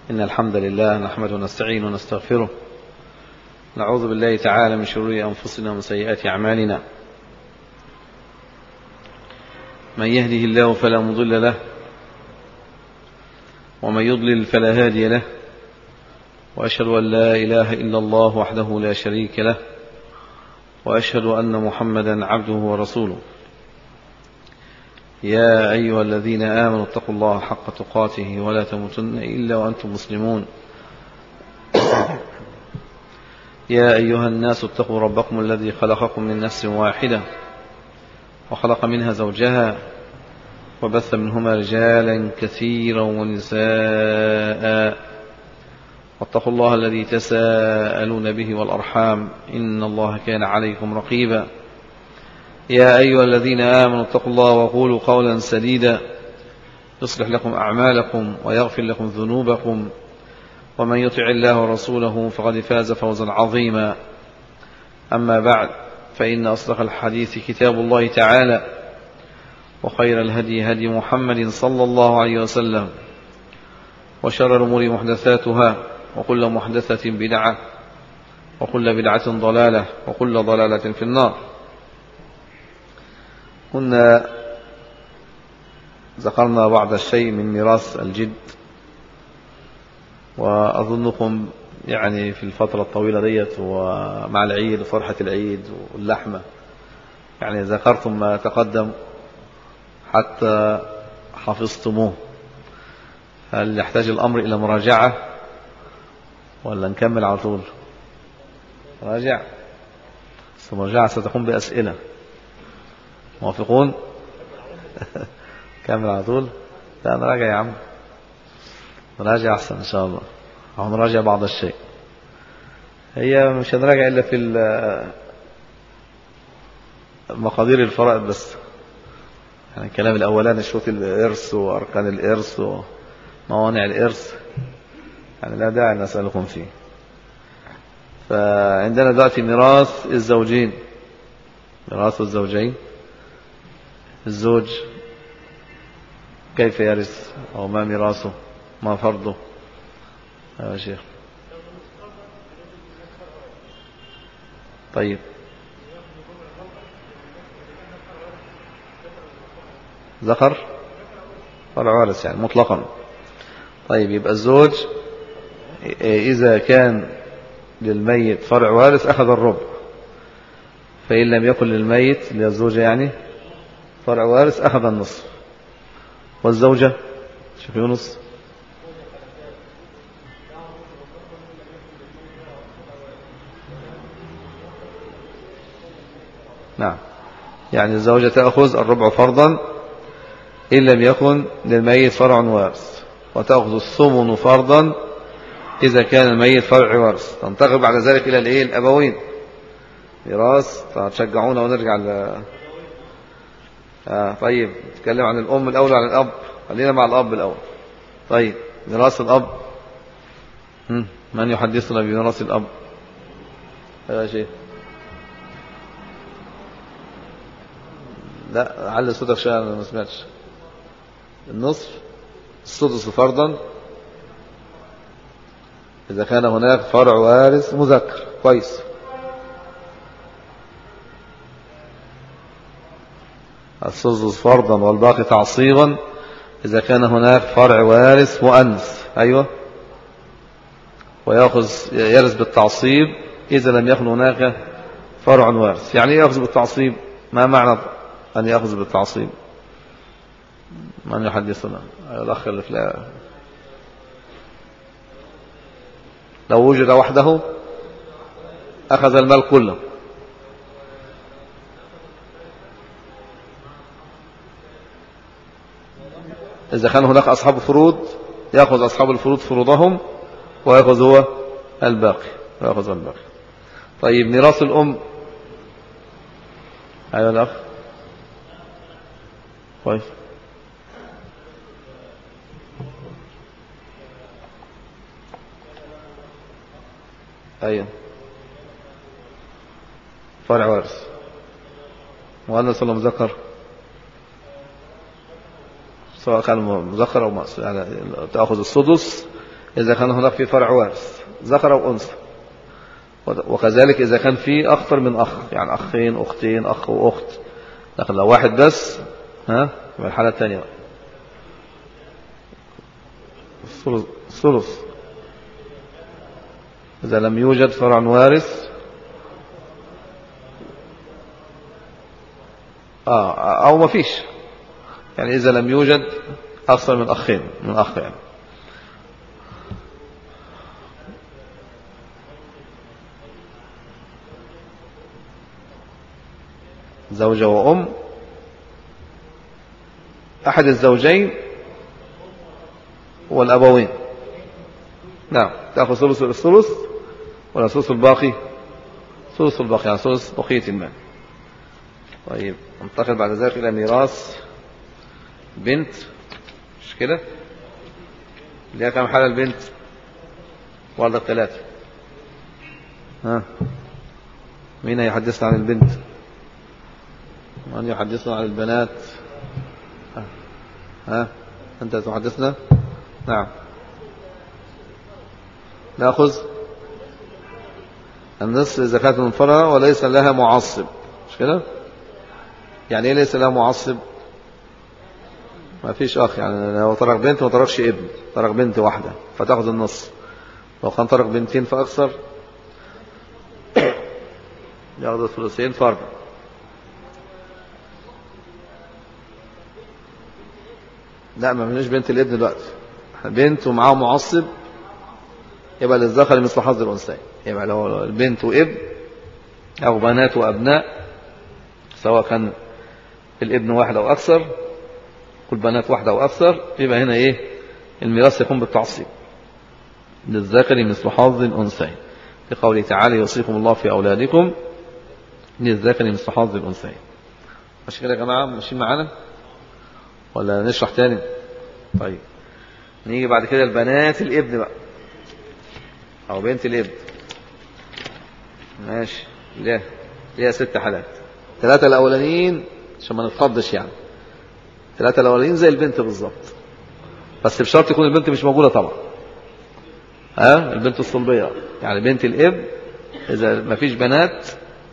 إن الحمد لله نحمده ونستعينه ونستغفره، نعوذ بالله تعالى من شرور أنفسنا ومن سيئات أعمالنا. من يهده الله فلا مضل له، ومن يضلل فلا هادي له، وأشهد أن لا إله إلا الله وحده لا شريك له، وأشهد أن محمدا عبده ورسوله. يا أيها الذين آمنوا اتقوا الله حق تقاته ولا تموتن إلا وأنتم مسلمون. يا أيها الناس اتقوا ربكم الذي خلقكم من نفس واحدة وخلق منها زوجها وبث منهما رجالا كثيرا ونساء، واتقوا الله الذي تساءلون به والأرحام إن الله كان عليكم رقيبا. يا أيها الذين آمنوا اتقوا الله وقولوا قولا سديدا يصلح لكم أعمالكم ويغفر لكم ذنوبكم، ومن يطع الله ورسوله فقد فاز فوزا عظيما. أما بعد، فإن أصدق الحديث كتاب الله تعالى، وخير الهدي هدي محمد صلى الله عليه وسلم، وشر الأمور محدثاتها، وكل محدثة بدعة، وكل بدعة ضلالة، وكل ضلالة في النار. كنا ذكرنا بعض الشيء من ميراث الجد، وأظنكم يعني في الفترة الطويلة ديت ومع العيد وفرحة العيد واللحمة يعني ذكرتم ما تقدم حتى حفظتموه. هل يحتاج الأمر إلى مراجعة ولا نكمل على طول؟ راجع، المراجعة ستكون بأسئلة. موافقون؟ كمل على طول؟ لا نراجع يا عم، نراجع أحسن إن شاء الله، أو نراجع بعض الشيء. هي مش هنراجع إلا في مقادير الفرائض بس، يعني الكلام الأولاني شروط الإرث وأركان الإرث وموانع الإرث يعني لا داعي نسألكم فيه. فعندنا دلوقتي ميراث الزوجين، ميراث الزوجين. الزوج كيف يرث، أو ما ميراثه، ما فرضه يا شيخ؟ طيب، ذكر فرع وارث يعني مطلقا. طيب، يبقى الزوج إذا كان للميت فرع وارث أخذ الربع، فإن لم يكن للميت للزوجة يعني فرع وارث أخذ النصف. والزوجة شوف يونس، نعم، يعني الزوجة تأخذ الربع فرضا إن لم يكن للميت فرع وارث، وتأخذ الثمن فرضا إذا كان الميت فرع وارث. تنتقل بعد ذلك إلى الأبوين ميراث. تشجعونا ونرجع طيب، نتكلم عن الأم الأول وعن الأب. خلينا مع الأب الأول. طيب، ميراث الأب، من يحدثنا بميراث الأب يا شيخ؟ لا، علي صوتك شوية، أنا ما سمعتش. النصف، السدس فرضا إذا كان هناك فرع وارث مذكر. كويس. السدس فرضا والباقي تعصيبا إذا كان هناك فرع وارث مؤنث. أيوة، يرث بالتعصيب إذا لم يكن هناك فرع وارث. يعني يأخذ بالتعصيب؟ ما معنى أن يأخذ بالتعصيب؟ من يحدثنا؟ الأخ اللي في لو وجد وحده أخذ المال كله. إذا كان هناك أصحاب فروض يأخذ أصحاب الفروض فروضهم ويأخذ هو الباقي. طيب، ميراث الأم. أيها الأخ، كويس. أيوة، فرع وارث مؤنث ولا مذكر؟ سواء كان مذكر أو مؤنث، يعني تأخذ السدس إذا كان هناك في فرع وارث ذكر أو أنثى، وكذلك إذا كان في أكثر من أخ، يعني أخين أختين أخ وأخت. لكن لو واحد بس يبقى الحالة الثانية بقى الثلث إذا لم يوجد فرع وارث أو ما فيش، يعني إذا لم يوجد أكثر من أخين من أخ يعني. زوجة وأم، أحد الزوجين والأبوين. نعم، تأخذ ثلث الثلث ولا ثلث الباقي؟ ثلث الباقي، يعني ثلث بقية المال. طيب ننتقل بعد ذلك إلى ميراث بنت. مش كده؟ ليها كم حالة البنت؟ ولا 3؟ مين يحدثنا عن البنت؟ من يحدثنا عن البنات؟ أنت تحدثنا؟ نعم. نأخذ النصف إذا كانت منفردة وليس لها معصب. مش كده؟ يعني إيه ليس لها معصب؟ ما فيش أخ، يعني لو ترك بنت ما تركش ابن، ترك بنت واحدة فتأخذ النصف. لو كان ترك بنتين فأكثر يأخذ الثلثين فرد. لا، ما فيش بنت الابن دلوقتي، بنت ومعاه معصب يبقى للذكر مثل حظ الأنثيين. يبقى لو البنت وابن أو بنات وأبناء، سواء كان الابن واحد أو أكثر والبنات واحدة أو أكثر، يبقى هنا إيه؟ الميراث يكون بالتعصيب، للذكر مثل حظ الأنثيين، في قوله تعالى يوصيكم الله في أولادكم للذكر مثل حظ الأنثيين. مش كده يا جماعة؟ ماشيين معانا ولا نشرح تاني؟ طيب نيجي بعد كده البنات الابن بقى أو بنت الابن. ماشي، ليها 6 حالات. 3 الأولانيين عشان ما نتخضش، يعني 3 الأولانيين زي البنت بالظبط، بس بشرط يكون البنت مش موجودة طبعا. البنت الصلبية، يعني بنت الابن إذا ما فيش بنات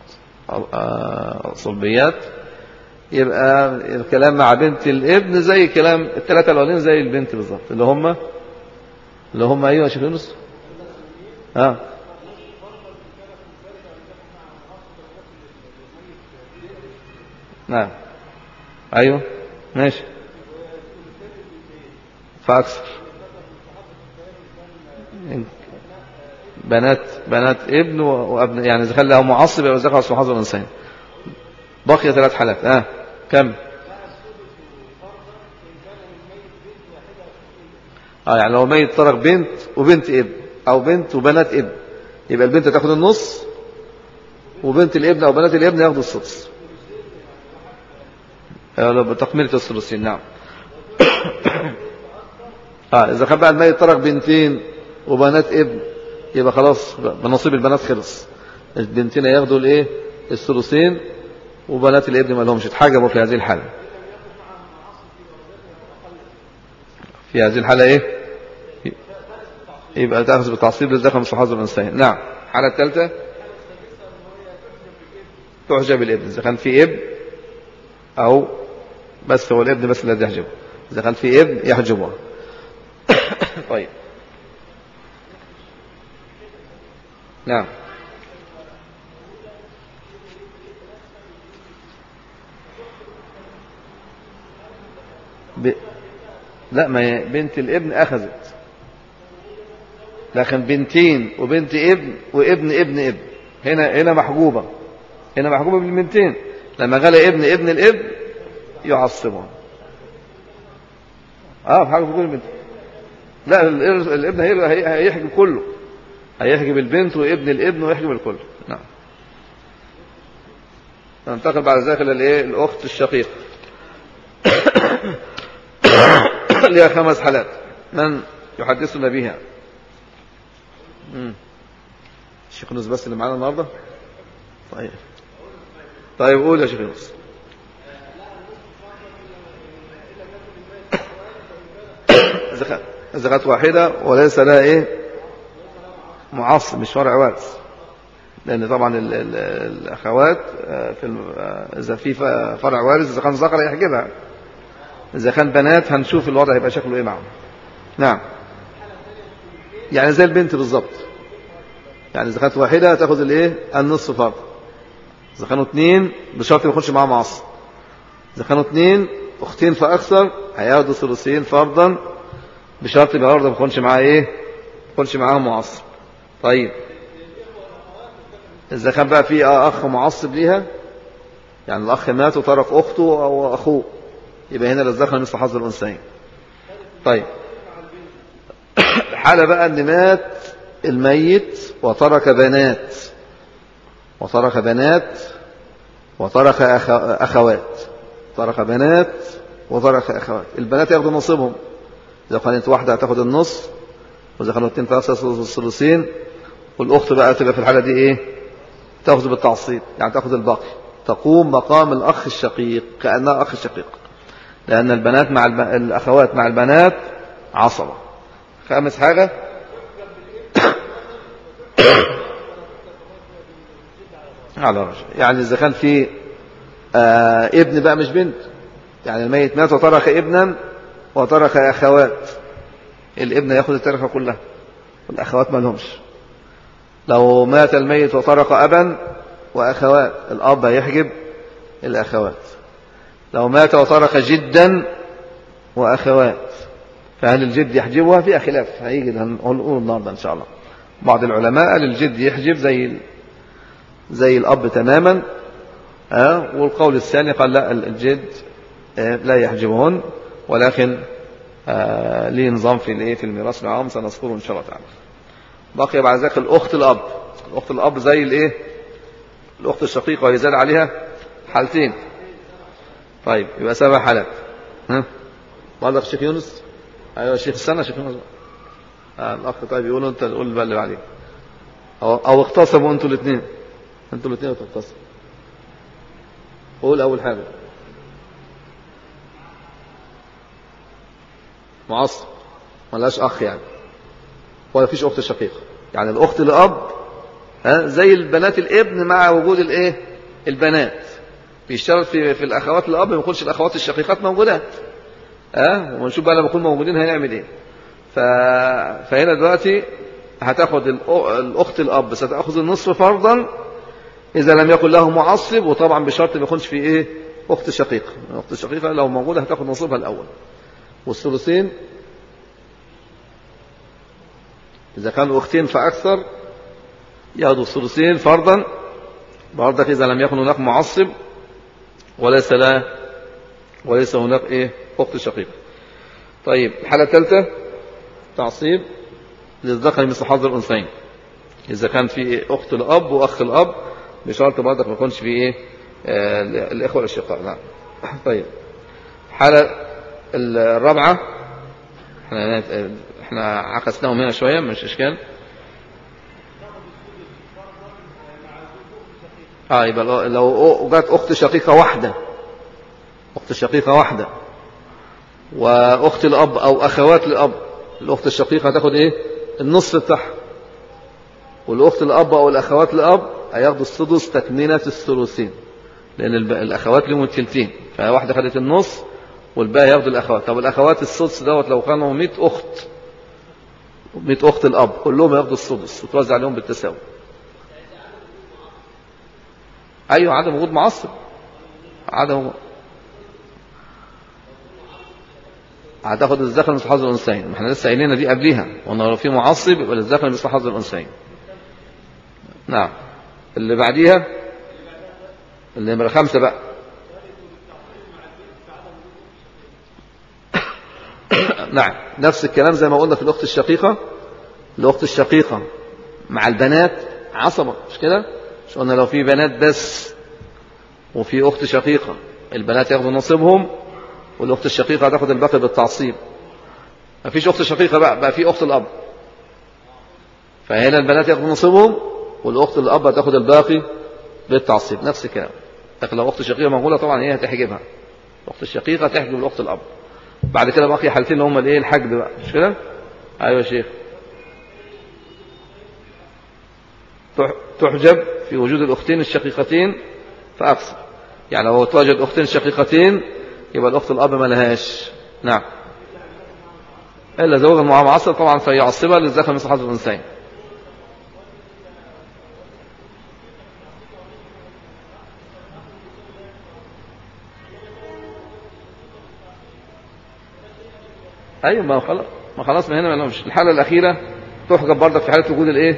صلبيات يبقى الكلام مع بنت الابن زي كلام 3 الأولين زي البنت بالظبط، اللي هم أيوة يا شيخ يونس. نعم أيوة ماشي، فأكثر بنات ابن وابن، يعني إذا كان له معصب يبقى ذكر أصل حظ الإنسان. بقي 3 حالات. كم؟ يعني لو ميت ترك بنت وبنت ابن أو بنت وبنات ابن، يبقى البنت تاخد النص وبنت الابن أو بنات الابن ياخدوا السدس بتكملة الثلثين. نعم. إذا كان بقى الميت ترك بنتين وبنات ابن، يبقى خلاص بنصيب البنات خلص، البنتين ياخدوا الايه؟ الثلثين، وبنات الابن ما لهمش، اتحجبوا في هذه الحالة. في هذه الحالة ايه؟ يبقى تأخذ بالتعصيب للذكر مثل حظ الأنثيين. نعم. الحالة الثالثة تحجب الابن إذا كان في ابن، أو بس هو الابن بس الذي يحجبه. إذا كان في ابن يحجبه. طيب نعم. لا، ما بنت الابن أخذت، لكن بنتين وبنت ابن وابن ابن ابن هنا محجوبة، بالبنتين. لما قال ابن الابن يعصبها. في حاجة في كل البنت. لا، الابن هيحجب كله، هيحجب البنت وابن الابن ويحجب الكل. نعم. ننتقل بعد ذلك الأخت الشقيقة. لها 5 حالات. من يحدثنا بها؟ الشيخ يونس بس اللي معانا النهارده. طيب قول يا شيخ يونس. إذا كانت واحدة وليس لها إيه معصب، مش فرع وارث، لأن طبعا الأخوات إذا في فرع وارث إذا كان ذكر يحجبها، إذا كان بنات هنشوف الوضع هيبقى شكله إيه معهم. نعم، يعني زي البنت بالظبط، يعني إذا كانت واحدة تاخد الإيه النصف فرض، إذا كانوا اثنين بشرط ما يكونش معاهم معصب، إذا كانوا اثنين أختين فأكثر هياخدوا ثلثين فرضا بشرط برضه ما يكونش معاه إيه، ما يكونش معاهم معصب. طيب إذا كان بقى في أخ معصب ليها، يعني الأخ مات وترك أخته أو أخوه، يبقى هنا للذكر مثل حظ الأنثيين. طيب الحالة بقى أن مات الميت وترك بنات وترك أخوات، ترك بنات وترك أخوات، البنات ياخدوا نصيبهم، إذا كانت واحدة هتاخد النص، وإذا كانوا اثنين فأخذوا الثلثين، والأخت بقى تبقى في الحالة دي إيه تأخذ بالتعصيب، يعني تأخذ الباقي، تقوم مقام الأخ الشقيق كأنها أخ الشقيق، لأن البنات مع الأخوات مع البنات عصبة. خامس حاجة على رجل، يعني إذا كان في ابن بقى مش بنت، يعني الميت مات وترك ابنا وترك أخوات، الابن يأخذ التركة كلها والأخوات ما لهمش. لو مات الميت وترك أبا وأخوات، الأب يحجب الأخوات. لو مات وترك جدا وأخوات، فهل الجد يحجبها؟ فيها خلاف هيجي هنقول النهارده إن شاء الله. بعض العلماء قال الجد يحجب زي الأب تماما، والقول الثاني قال لا، الجد لا يحجبهن، ولكن ليه نظام في الميراث معهم سنذكره إن شاء الله تعالى. بقي بعد ذلك الأخت الأب. الأخت الأب زي الإيه الأخت الشقيقة، ويزال عليها حالتين. طيب يبقى 7 حالات. والله الشيخ يونس، أيوة الشيخ السنة شيخ يونس الأخ. طيب يقولوا أنت تقول بقى اللي بعدين، أو اختصموا أنتوا الاثنين تختصموا. قول أول حاجة معصب ملاش أخ يعني، ولا فيش أخت شقيقة، يعني الأخت الأب زي البنات الابن مع وجود الإيه البنات، بيشترط في الأخوات الأب ما يكونش الأخوات الشقيقات موجودات، ونشوف بقى لما يكون موجودين هنعمل إيه. فهنا دلوقتي هتاخد الأخت الأب ستأخذ النصف فرضا إذا لم يكن له معصب، وطبعا بشرط ما يكونش في إيه أخت شقيقة. الأخت الشقيقة لو موجودة هتاخد نصيبها الأول، والثلثين إذا كانوا أختين فأكثر يأخذوا الثلثين فرضا برضك إذا لم يكن هناك معصب وليس هناك إيه أخت شقيقة. طيب الحالة الثالثة تعصيب للذكر مثل حظ الأنثيين، إذا كان في أخت الأب وأخ الأب بشرط برضك ما يكونش في إيه الإخوة الأشقاء. نعم. طيب الحالة الرابعة احنا عكسناهم هنا شوية مش إشكال. يبقى لو جات أخت شقيقة واحدة وأخت الأب أو أخوات الأب، الأخت الشقيقة هتاخد إيه النصف بتاعها، والأخت الأب أو الأخوات الأب هياخدوا السدس تكملة الثلثين، لأن الأخوات لهم الثلثين، فواحدة خدت النص والباقي ياخدوا الأخوات. طب الأخوات السدس دوت لو كانوا 100 أخت الأب كلهم ياخدوا السدس وتوزع عليهم بالتساوي. أيوة عدم وجود معصب، هتاخد الذكر مثل حظ الأنثيين، ما احنا لسه قايلين دي قبليها، وأنه لو في معصب يبقى للذكر مثل حظ الأنثيين. نعم. اللي بعديها اللي نمرة 5 بقى نعم نفس الكلام زي ما قلنا في الأخت الشقيقة. الأخت الشقيقة مع البنات عصبة، مش كده؟ مش قلنا لو في بنات بس وفي أخت شقيقة البنات ياخدوا نصيبهم والأخت الشقيقة هتاخد الباقي بالتعصيب. ما فيش أخت شقيقة بقى في أخت الأب، فهنا البنات ياخدوا نصيبهم والأخت الأب هتاخد الباقي بالتعصيب. نفس الكلام. لكن لو أخت شقيقة موجودة طبعا هي هتحجبها، الأخت الشقيقة تحجب الأخت الأب. بعد كده باقي حالتين اللي هم الايه الحجب بقى، مش كده؟ أيوة يا شيخ. تحجب في وجود الأختين الشقيقتين فأكثر. يعني لو توجد أختين شقيقتين يبقى الأخت الأب ما لهاش. نعم. إلا زوجا معاصر طبعا فيعصبها للذكر مثل حظ الأنثيين. أيوة ما خلاص من هنا ما لهمش. الحالة الأخيرة تحجب برضك في حالة وجود الإيه؟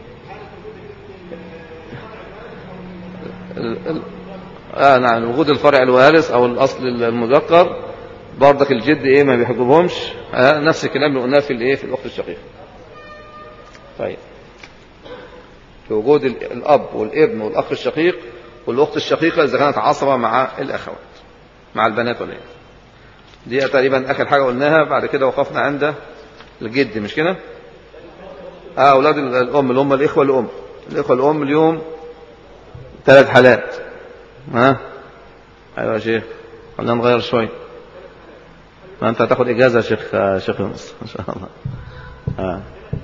نعم، وجود الفرع الوارث أو الأصل المذكر برضك الجد إيه ما بيحجبهمش. نفس الكلام اللي قلناه في الإيه في الأخت الشقيقة. طيب، في وجود الأب والابن والأخ الشقيق والأخت الشقيقة إذا كانت عصبة مع الأخوات مع البنات ولا إيه. دي تقريبا آخر حاجة قلناها. بعد كده وقفنا عند الجد، مش كده؟ أولاد الأم اللي هم الإخوة الأم. الإخوة الأم اليوم 3 حالات. أيوة يا شيخ، خلينا نغير شوي. ما أنت هتاخد إجازة يا شيخ يونس إن شاء الله.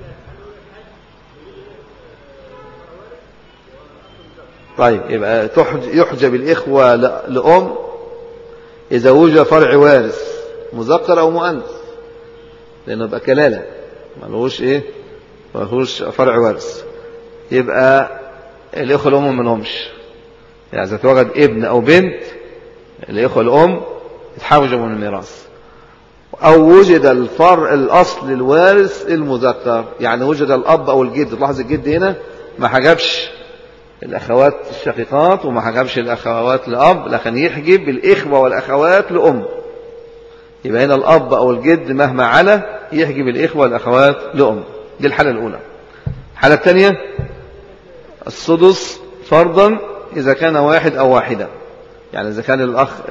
طيب، يبقى يحجب الإخوة لأم إذا وجد فرع وارث مذكر أو مؤنث، لأنه يبقى كلالة ملهوش إيه، ملهوش فرع وارث. يبقى الإخوة الأم ما لهمش. يعني إذا توجد ابن أو بنت الإخوة الأم يتحوجوا من الميراث. أو وجد الفرع الأصل الوارث المذكر، يعني وجد الأب أو الجد. تلاحظ الجد هنا ما حجبش الأخوات الشقيقات وما حجبش الأخوات لأب، لكن يحجب الإخوة والأخوات لأم. يبقى هنا الأب أو الجد مهما علا يحجب الإخوة والأخوات لأم. دي الحالة الأولى. الحالة الثانية السدس فرضا إذا كان واحد أو واحدة. يعني إذا كان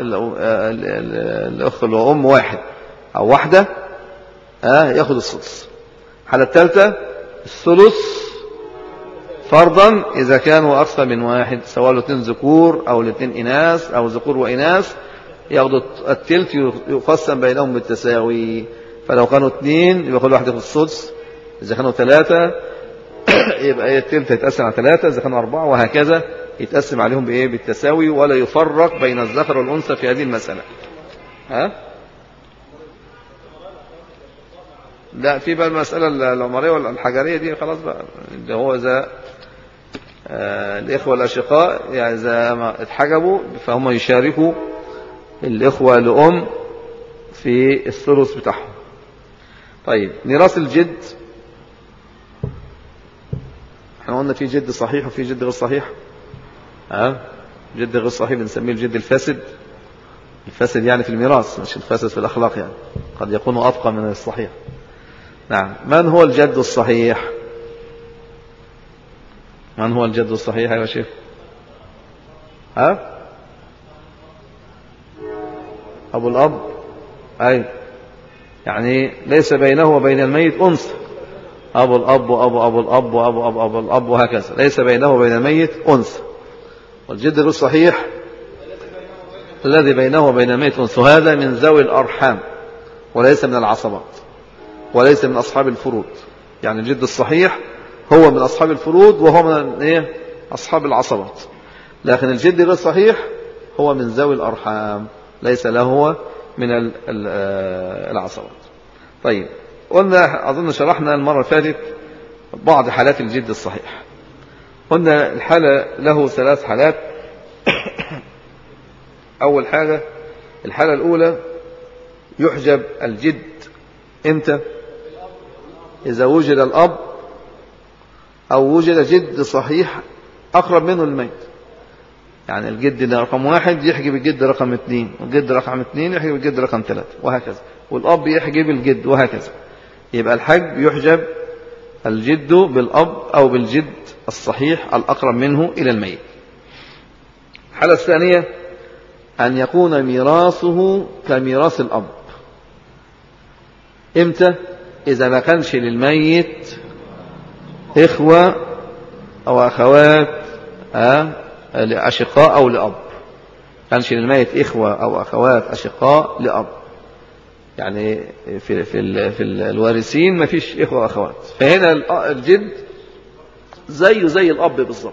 الأخ والأم واحد أو واحدة يأخذ السدس. الحالة الثالثة الثلث فرضا إذا كانوا أكثر من واحد، سواء الاثنين ذكور أو الاثنين إناث أو ذكور وإناث، يأخذوا الثلث يقسم بينهم بالتساوي. فلو كانوا 2 يبقى كل واحد يأخذ السدس. إذا كانوا 3 يبقى الثلث يتقسم على 3. إذا كانوا 4 وهكذا يتقسم عليهم بإيه؟ بالتساوي، ولا يفرق بين الذكر والأنثى في هذه المسألة. لا، في بقى المسألة العمرية والحجرية دي خلاص بقى، اللي هو إذا الإخوة الأشقاء يعني إذا ما اتحجبوا فهم يشاركوا الإخوة لأم في الثلث بتاعهم. طيب، ميراث الجد احنا قلنا في جد صحيح وفي جد غير صحيح. جد غير صحيح بنسميه الجد الفاسد. الفاسد يعني في الميراث، مش الفاسد في الأخلاق، يعني قد يكون أفقى من الصحيح. نعم. من هو الجد الصحيح؟ من هو الجد الصحيح يا شيخ؟ أبو الأب. أي يعني ليس بينه وبين الميت أنثى. أبو الأب وأبو أبو الأب وأبو أبو أبو الأب وهكذا، ليس بينه وبين الميت أنثى. والجد غير صحيح الذي بينه وبين الميت أنثى، هذا من ذوي الأرحام وليس من العصبات وليس من أصحاب الفروض. يعني الجد الصحيح هو من أصحاب الفروض وهو من أصحاب العصبات، لكن الجد غير صحيح هو من ذوي الأرحام ليس له من العصبات. طيب، قلنا أظن شرحنا المرة اللي فاتت بعض حالات الجد الصحيح. قلنا الحالة له 3 حالات. أول حاجة الحالة الأولى يحجب الجد إمتى؟ إذا وجد الأب أو وجد جد صحيح أقرب منه الميت. يعني الجد رقم 1 يحجب الجد رقم 2، والجد رقم 2 يحجب الجد رقم 3 وهكذا، والأب يحجب الجد وهكذا. يبقى الحجب يحجب الجد بالأب أو بالجد الصحيح الأقرب منه إلى الميت. الحالة الثانية أن يكون ميراثه كميراث الأب. إمتى؟ إذا ما كانش للميت إخوة أو أخوات أشقاء أو لأب. كانش للميت إخوة أو أخوات أشقاء لأب. يعني في الوارثين ما فيش إخوة وأخوات. فهنا الجد زي الأب بالضبط.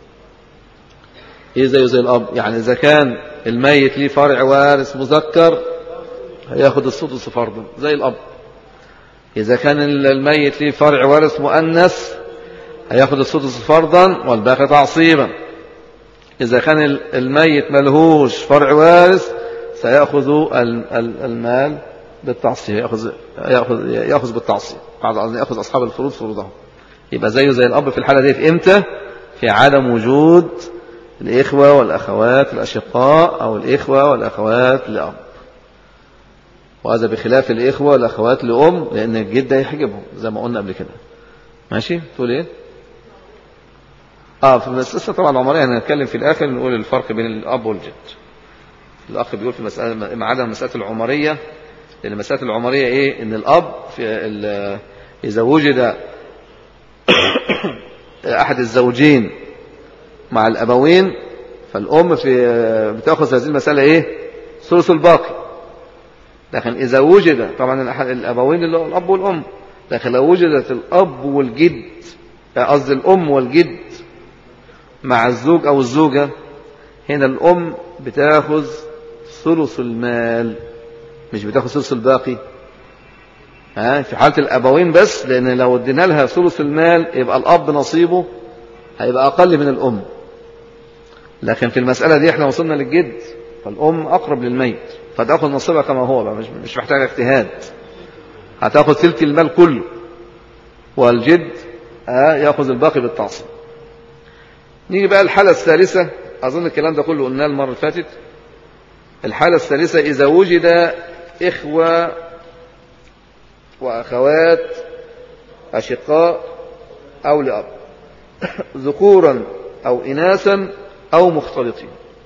إيه زي الأب؟ يعني إذا كان الميت ليه فرع وارث مذكر هياخد السدس فرضا زي الأب. إذا كان الميت ليه فرع وارث مؤنث هياخد السدس فرضا والباقي تعصيبا. إذا كان الميت ملهوش فرع وارث سيأخذ المال بالتعصيب، يأخذ بالتعصيب بعد أن يأخذ أصحاب الفروض فروضهم. يبقى زيه زي الأب في الحالة دي. في إمتى؟ في عدم وجود الإخوة والأخوات الأشقاء أو الإخوة والأخوات لأب. وهذا بخلاف الإخوة والأخوات لأم، لأن الجد هيحجبهم زي ما قلنا قبل كده. ماشي؟ تقول إيه؟ في المسألة طبعا العمرية هنتكلم في الآخر نقول الفرق بين الأب والجد. الأخ بيقول في مسألة ما عدا مسألة العمرية، لأن مسألة العمرية إيه؟ إن الأب إذا وجد أحد الزوجين مع الأبوين فالأم بتأخذ هذه المسألة إيه؟ ثلث الباقي. لكن إذا وجد طبعا الأبوين اللي هو الأب والأم، لكن لو وجدت الأب والجد، قصدي الأم والجد مع الزوج أو الزوجة، هنا الأم بتأخذ ثلث المال مش بتأخذ ثلث الباقي. في حالة الأبوين بس، لأن لو ادينا لها ثلث المال يبقى الأب نصيبه هيبقى أقل من الأم. لكن في المسألة دي احنا وصلنا للجد، فالأم أقرب للميت فتأخذ نصيبها كما هو بقى، مش محتاجة اجتهاد، هتأخذ ثلث المال كله، والجد يأخذ الباقي بالتعصيب. نيجي بقى الحالة الثالثة، أظن الكلام ده كله قلناه المرة اللي فاتت. الحالة الثالثة إذا وجد إخوة وأخوات أشقاء أو لأب ذكورا أو إناثا أو مختلطين.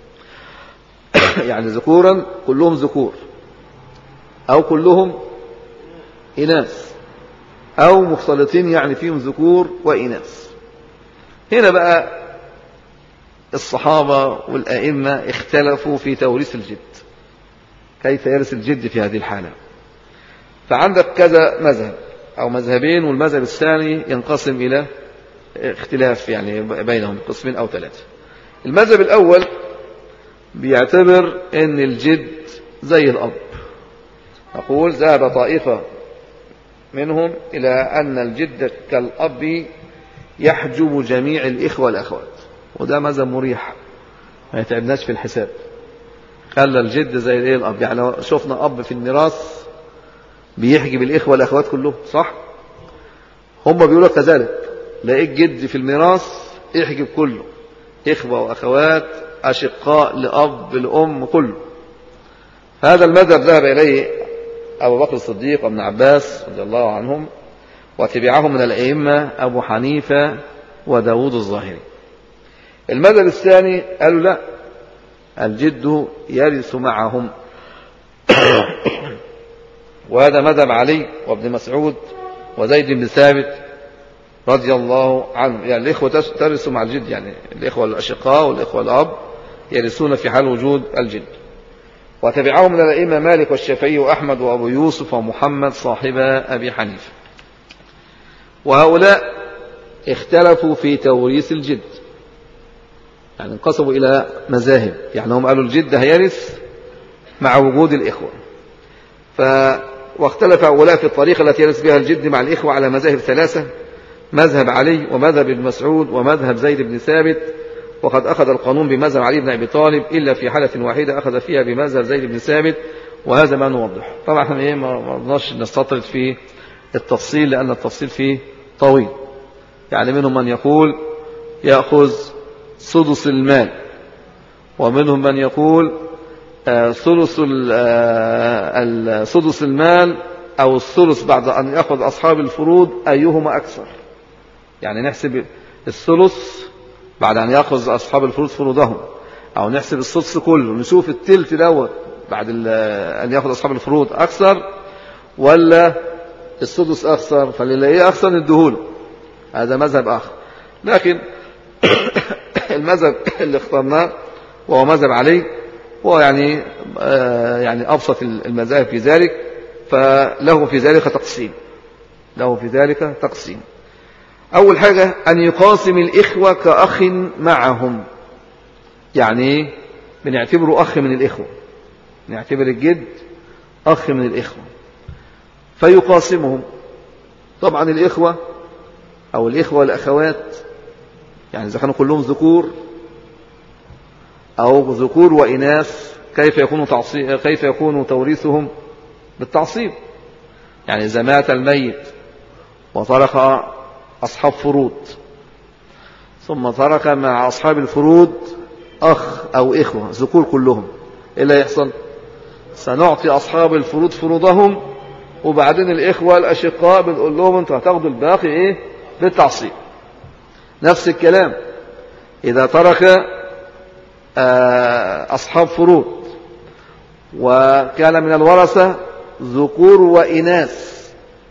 يعني ذكورا كلهم ذكور أو كلهم إناث، أو مختلطين يعني فيهم ذكور وإناث. هنا بقى الصحابة والأئمة اختلفوا في توريث الجد، كيف يرث الجد في هذه الحالة. فعندك كذا مذهب أو مذهبين، والمذهب الثاني ينقسم إلى اختلاف يعني بينهم قسمين أو ثلاثة. المذهب الأول بيعتبر أن الجد زي الأب. أقول ذهب طائفة منهم إلى أن الجد كالأب يحجب جميع الإخوة والأخوات، وده مذهب مريح ما يتعبناش في الحساب. خلى الجد زي الأب. يعني لو شفنا أب في الميراث بيحجب الإخوة والأخوات كلهم، صح؟ هم بيقولوا كذلك، لقيت جد في الميراث يحجب كله، إخوة وأخوات أشقاء لأب لأم كله. هذا المذهب ذهب إليه أبو بكر الصديق وابن عباس رضي الله عنهم، وتبعهم من الأئمة أبو حنيفة وداود الظاهري. المذهب الثاني قالوا لا، الجد يرث معهم. وهذا مذهب علي وابن مسعود وزيد بن ثابت رضي الله عنه. يعني الإخوة ترثوا مع الجد، يعني الإخوة الأشقاء والإخوة الأب يرثون في حال وجود الجد. وتبعهم من الأئمة مالك والشافعي وأحمد وأبو يوسف ومحمد صاحب أبي حنيفة. وهؤلاء اختلفوا في توريث الجد، يعني انقسموا إلى مذاهب. يعني هم قالوا الجد هيرث مع وجود الإخوة. واختلف هؤلاء في الطريقة التي يرث بها الجد مع الإخوة على مذاهب ثلاثة: مذهب علي ومذهب ابن مسعود ومذهب زيد بن ثابت. وقد أخذ القانون بمذهب علي بن أبي طالب، إلا في حالة واحدة أخذ فيها بمذهب زيد بن ثابت، وهذا ما نوضح. طبعا احنا ما رضناش نستطرد في التفصيل لأن التفصيل فيه طويل. يعني منهم من يقول يأخذ سدس المال، ومنهم من يقول ثلث سدس المال أو الثلث بعد أن يأخذ أصحاب الفروض أيهما أكثر. يعني نحسب الثلث بعد أن يأخذ أصحاب الفروض فروضهم، أو نحسب السدس كله نشوف التلت دوت بعد أن يأخذ أصحاب الفروض أكثر ولا السدس أكثر، فللي أكثر ندهوله. هذا مذهب آخر. لكن المذهب اللي اخترناه وهو مذهب علي هو يعني أبسط المذاهب في ذلك. فله في ذلك تقسيم. له في ذلك تقسيم. أول حاجة أن يقاسم الإخوة كأخ معهم. يعني بنعتبره أخ من الإخوة، نعتبر الجد أخ من الإخوة فيقاسمهم. طبعا الإخوة أو الإخوة والأخوات يعني إذا كانوا كلهم ذكور أو ذكور وإناث كيف يكون توريثهم بالتعصيب؟ يعني إذا مات الميت وترك أصحاب فروض ثم ترك مع أصحاب الفروض أخ أو إخوة ذكور كلهم، إيه اللي يحصل؟ سنعطي أصحاب الفروض فروضهم، وبعدين الإخوة الأشقاء بنقول لهم أنتوا هتاخدوا الباقي إيه؟ بالتعصيب. نفس الكلام إذا ترك أصحاب فروض وكان من الورثة ذكور وإناث،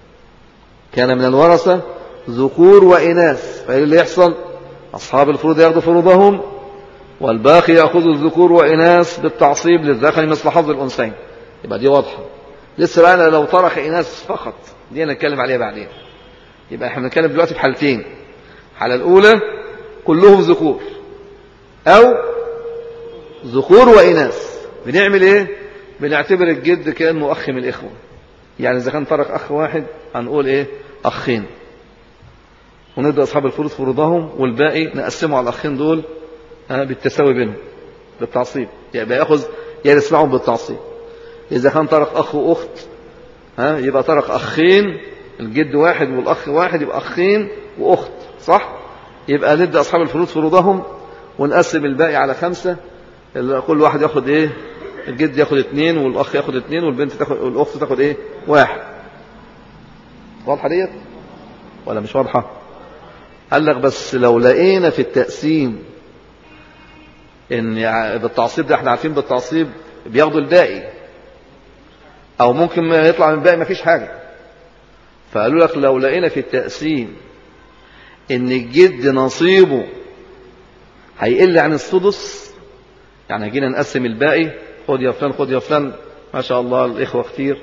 كان من الورثة ذكور وإناث، فإيه اللي يحصل؟ أصحاب الفروض يأخذوا فروضهم والباقي يأخذ الذكور وإناث بالتعصيب للذكر مثل حظ الأنثيين. يبقى دي واضحة. لسه بقى لو ترك إناث فقط دي نتكلم عليها بعدين. يبقى احنا بنتكلم دلوقتي في حالتين. الحالة الأولى كلهم ذكور أو ذكور وإناث، بنعمل إيه؟ بنعتبر الجد كأنه أخ من الإخوة. يعني إذا كان ترك أخ واحد هنقول إيه؟ أخين، وندي أصحاب الفروض فروضهم والباقي نقسمه على الأخين دول بالتساوي بينهم بالتعصيب. يبقى يأخذ يرث معهم بالتعصيب. إذا كان ترك أخ وأخت يبقى ترك أخين، الجد واحد والأخ واحد يبقى أخين وأخت، صح؟ يبقى ندي أصحاب الفروض فروضهم ونقسم الباقي على 5. كل واحد ياخد إيه؟ الجد ياخد 2 والأخ ياخد 2 والأخت تاخد إيه؟ 1. واضحة ديت ولا مش واضحة؟ قال لك بس لو لقينا في التقسيم إن بالتعصيب ده احنا عارفين بالتعصيب بياخدوا الباقي، أو ممكن ما يطلع من الباقي ما فيش حاجة. فقالوا لك لو لقينا في التقسيم إن الجد نصيبه هيقل عن السدس، يعني جينا نقسم الباقي، خد يا فلان خد يا فلان، ما شاء الله الإخوة كتير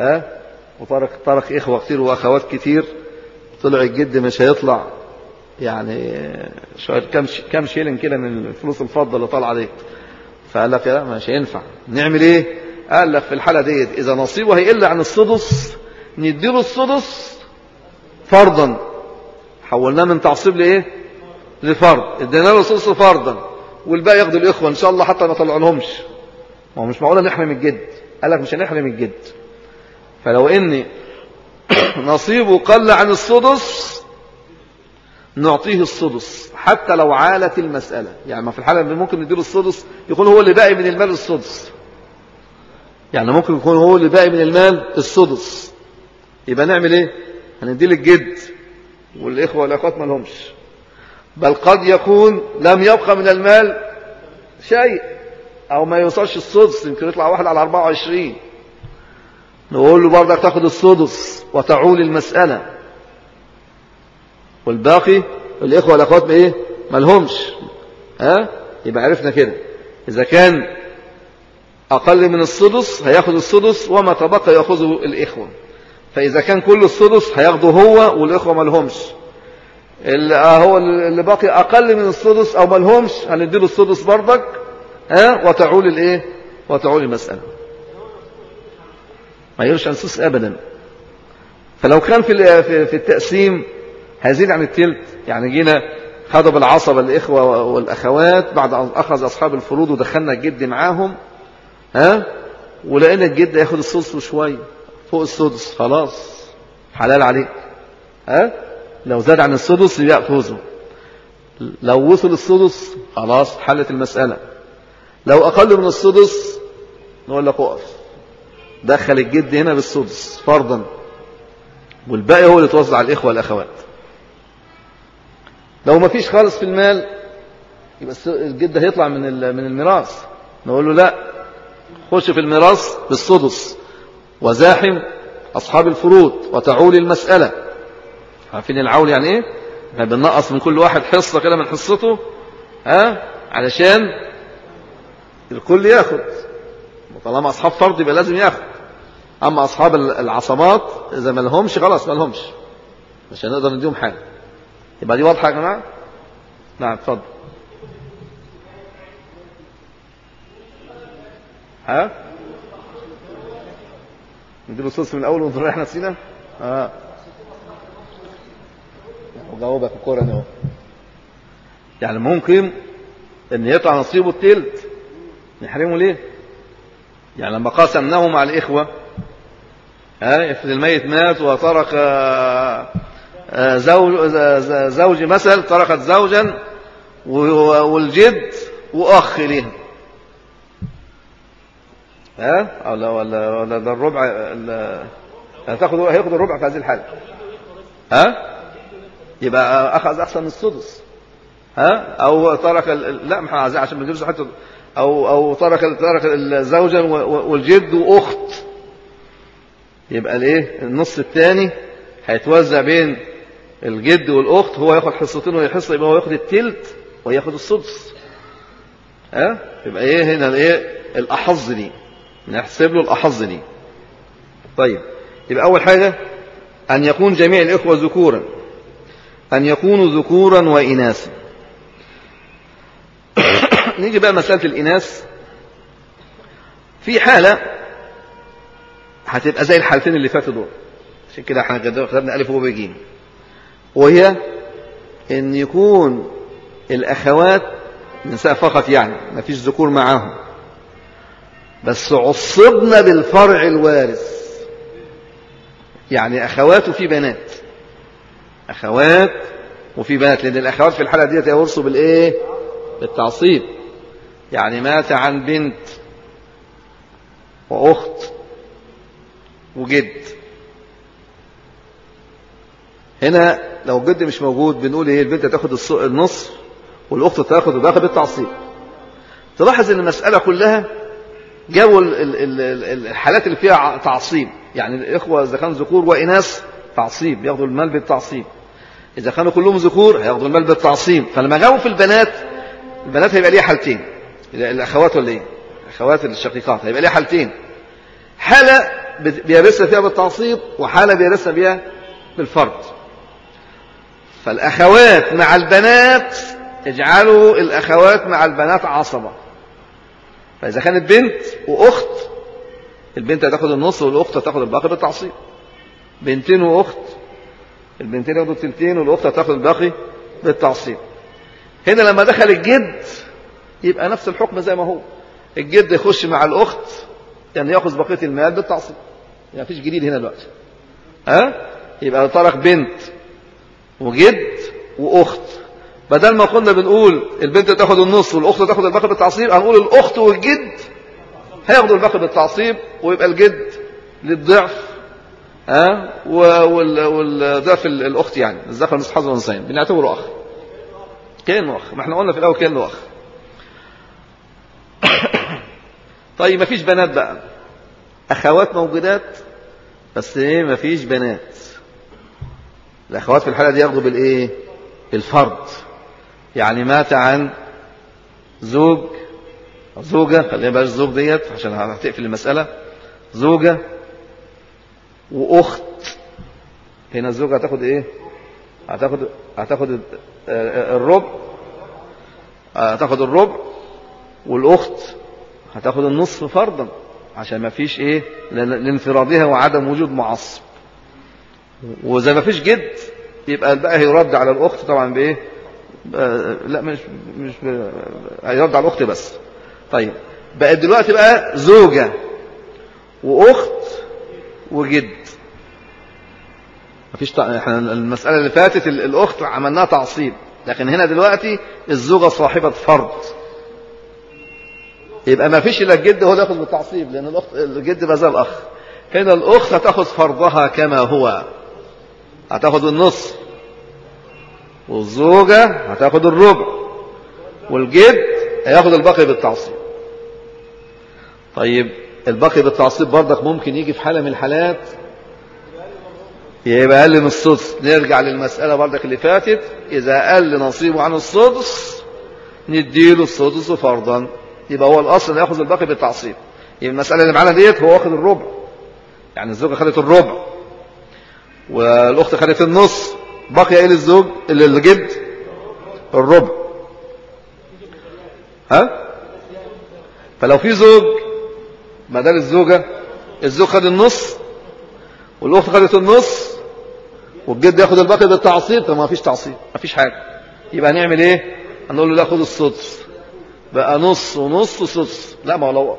وترك إخوة كتير وأخوات كتير، طلع الجد مش هيطلع يعني كم شيلن كده من الفلوس الفضة اللي طالعة دي. فقال لك لا مش هينفع، نعمل ايه؟ قال لك في الحالة ديت إذا نصيبه هيقل عن السدس نديله السدس فرضا، حولناه من تعصيب لإيه؟ لفرض، ادينا له السدس فرضا والباقي ياخدوا الإخوة إن شاء الله حتى ما طلعونهمش. ما هو مش معقولة نحرم الجد. قال لك مش هنحرم الجد. فلو إن نصيبه قل عن السدس نعطيه السدس حتى لو عالت المسألة. يعني ما في الحالة اللي ممكن نديله السدس يكون هو اللي باقي من المال السدس، يعني ممكن يكون هو اللي باقي من المال السدس، يبقى نعمل ايه؟ هنديه للجد والإخوة والأخوات ما لهمش. بل قد يكون لم يبقى من المال شيء أو ما يوصلش السدس، يمكن يطلع واحد على 24، نقول له برضك تاخد السدس وتعول المسألة، والباقي الإخوة والأخوات بإيه؟ ما لهمش. يبقى عرفنا كده إذا كان أقل من السدس هياخد السدس وما تبقى يأخذه الإخوة. فإذا كان كل السدس هياخده هو والإخوة ما لهمش. هو اللي باقي أقل من السدس أو ما لهمش هنديله السدس برضك وتعول الإيه؟ وتعول المسألة. ما يرش عن السدس أبدا. فلو كان في التقسيم هيزيد عن التلت، يعني جينا خدوا بالعصبة الإخوة والأخوات بعد أن أخذ أصحاب الفروض ودخلنا الجد معاهم ولقينا الجد ياخد السدس وشوية فوق السدس، خلاص حلال عليك. لو زاد عن السدس يأخذه، لو وصل السدس خلاص حلت المسألة. لو أقل من السدس نقول لك اقف، دخل الجد هنا بالسدس فرضا والباقي هو اللي توزع على الإخوة والأخوات. لو ما فيش خالص في المال يبقى الجد هيطلع من الميراث، نقول له لا خش في الميراث بالسدس وزاحم أصحاب الفروض وتعول المسألة. عارفين العول يعني ايه؟ يعني بننقص من كل واحد حصة كده من حصته علشان الكل ياخد، طالما أصحاب فرض يبقى لازم ياخد. أما أصحاب العصمات إذا ما لهمش خلاص ما لهمش، مش هنقدر نديهم حاجة. يبقى دي واضحة يا جماعة؟ نعم اتفضل. ها نديله السدس من الأول ونريح نفسنا. وجاوبك الكورة اهو. يعني ممكن ان يطلع نصيبه التلت نحرمه ليه؟ يعني لما قاسمناه مع الإخوة افرض الميت مات وترك زوج مثل، تركت زوجا والجد وأخ ليه، ولا ده الربع هياخد الربع في هذه الحالة. يبقى أخذ أحسن من السدس. أو ترك لا ما عايزين عشان ما نجيبش حتى، أو ترك زوجا والجد وأخت، يبقى الايه النص الثاني هيتوزع بين الجد والأخت، هو ياخد حصتين وهي حصة، يبقى هو ياخد التلت وياخد السدس. يبقى ايه هنا الايه الأحظ دي، نحسب له الأحظ دي. طيب يبقى أول حاجة أن يكون جميع الإخوة ذكورا، أن يكونوا ذكورا وإناثا. نيجي بقى مسألة الإناث. في حالة هتبقى زي الحالتين اللي فاتوا دول، عشان كده احنا كتبنا ألف وباء جيم، وهي أن يكون الأخوات نساء فقط، يعني ما فيش ذكور معاهم، بس عصبنا بالفرع الوارث، يعني أخوات وفي بنات، أخوات وفي بنات، لأن الأخوات في الحالة دي يورثوا بالإيه؟ بالتعصيب. يعني مات عن بنت وأخت وجد. هنا لو الجد مش موجود بنقول ايه؟ البنت تاخد النصف والأخت تاخد الباقي بالتعصيب. تلاحظ ان المسألة كلها جابوا الحالات اللي فيها تعصيب، يعني الإخوة إذا كانوا ذكور وإناث تعصيب ياخدوا المال بالتعصيب، إذا كانوا كلهم ذكور هياخدوا المال بالتعصيب. فلما جابوا في البنات هيبقى ليها حالتين، الأخوات ولا ايه؟ الأخوات الشقيقات هيبقى ليها حالتين، حالة بيرثنا فيها بالتعصيب وحالة بيرثنا بيها بالفرض. فالأخوات مع البنات اجعلوا الأخوات مع البنات عصبة. فإذا كانت بنت وأخت، البنت هتاخد النص والأخت هتاخد الباقي بالتعصيب. بنتين وأخت، البنتين ياخدوا التلتين والأخت هتاخد الباقي بالتعصيب. هنا لما دخل الجد يبقى نفس الحكم زي ما هو، الجد يخش مع الأخت يعني يأخذ بقية المال بالتعصيب، يعني مفيش جديد هنا دلوقتي. يبقى ترك بنت وجد وأخت، بدل ما كنا بنقول البنت تاخد النص والأخت تاخد الباقي بالتعصيب، هنقول الأخت والجد هياخدوا الباقي بالتعصيب، ويبقى الجد للضعف والضعف الأخت، يعني الذكر مثل حظ الأنثيين، بنعتبره أخ، كأنه أخ. ما احنا قلنا في الأول كأنه أخ. طيب مفيش بنات بقى، أخوات موجودات بس ايه مفيش بنات. الأخوات في الحالة دي ياخدوا بالإيه؟ بالفرض. يعني مات عن زوج أو زوجة، خلينا بقى الزوج ديت عشان هتقفل المسألة، زوجة وأخت. هنا الزوجة هتاخد إيه؟ هتاخد الربع، هتاخد الربع، والأخت هتاخد النصف فرضا، عشان ما فيش إيه؟ لانفرادها وعدم وجود معصب. وإذا ما فيش جد يبقى الباقي هيرد على الأخت طبعا بإيه؟ لا مش هيرد على الأخت بس. طيب بقى دلوقتي بقى زوجة وأخت وجد، مفيش احنا المسألة اللي فاتت الأخت عملناها تعصيب، لكن هنا دلوقتي الزوجة صاحبة فرض، يبقى ما فيش إلا الجد هو اللي ياخذ بالتعصيب، لأن الجد ما زال أخ. هنا الأخت هتاخذ فرضها كما هو، هتاخذ النص، والزوجة هتاخذ الربع، والجد هياخذ الباقي بالتعصيب. طيب الباقي بالتعصيب برضك ممكن يجي في حالة من الحالات يبقى أقل من السدس. نرجع للمسألة برضك اللي فاتت، إذا قل نصيبه عن السدس نديله السدس فرضا، يبقى هو الأصل ياخذ الباقي بالتعصيب. يبقى المسألة اللي معانا ديت هو واخد الربع، يعني الزوجة خدت الربع والأخت خدت النص، بقي ايه للزوج الجد؟ الربع. ها؟ فلو في زوج بدل الزوجة، الزوج خد النص والأخت خدت النص والجد ياخد الباقي بالتعصيب، طب ما فيش تعصيب، ما فيش حاجة. يبقى هنعمل ايه؟ هنقول له لا خد السدس، بقى نص ونص وسدس. لا ما هو لو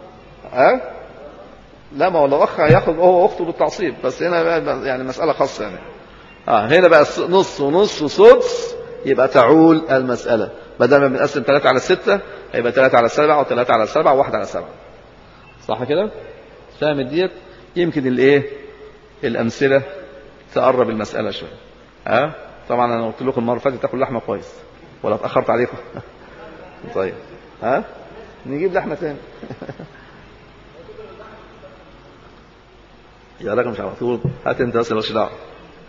لا ما هو لو اخ هياخد هو واخته بالتعصيب، بس هنا بقى يعني مسألة خاصة يعني. هنا بقى نص ونص وسدس، يبقى تعول المسألة. بدل ما بنقسم 3 على 6 هيبقى 3 على 7 و3 على 7 و1 على 7. صح كده؟ فاهم ديت؟ يمكن الايه الأمثلة تقرب المسألة شوية. طبعا انا قلت لكم المرة اللي فاتت تاكل لحمة كويس ولا اتأخرت عليكم؟ طيب نجيب لحمة تاني. يا راجل مش على طول، هات انت بس مالكش دعوه.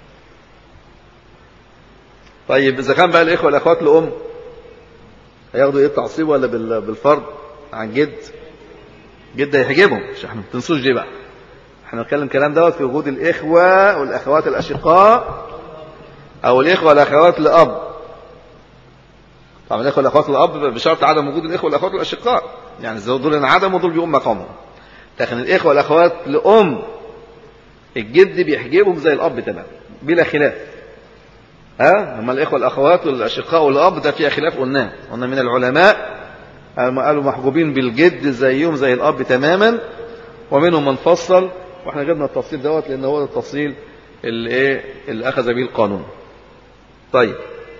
طيب اذا كان بقى الاخوه والاخوات لام هياخدوا ايه، التعصيب ولا بالفرض عن جد؟ جد هيحجبهم، مش احنا ما تنسوش دي بقى، احنا بنتكلم الكلام دوت في وجود الاخوه والاخوات الاشقاء او الاخوه والاخوات لاب. طبعا الاخوه والاخوات لاب بشرط عدم وجود الاخوه والاخوات الاشقاء، يعني دول انعدموا ودول بيقوم مقامهم. لكن الاخوه والاخوات لام الجد بيحجبهم زي الاب تمام بلا خلاف. اما الاخوه والاخوات والاشقاء والاب ده فيها خلاف، قلنا من العلماء قالوا محجوبين بالجد زيهم زي الاب تماما، ومنهم من فصل، واحنا جبنا التفصيل دوت لان هو التفصيل اللي اخذ به القانون. طيب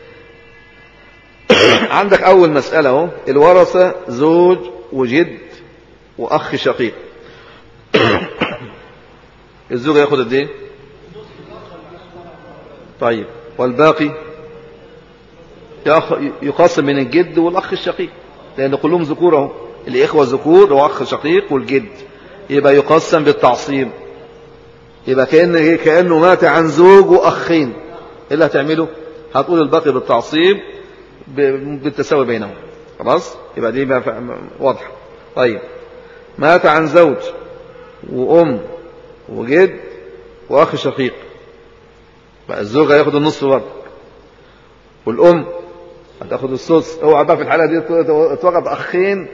عندك اول مساله اهو، الورثه زوج وجد واخ شقيق. الزوج ياخد قد ايه؟ طيب والباقي يقسم من الجد والاخ الشقيق، لان كلهم ذكور اهو، الاخوه ذكور واخ شقيق والجد، يبقى يقسم بالتعصيب. يبقى كانه مات عن زوج واخين. ايه اللي هتعمله؟ هتقول الباقي بالتعصيب بالتساوي بينهم. خلاص يبقى دي بقى واضحه. طيب مات عن زوج وام وجد واخ شقيق، بقى الزوج هياخد النص برضه والام هتاخد السدس. اوعى بقى في الحاله دي توقف اخين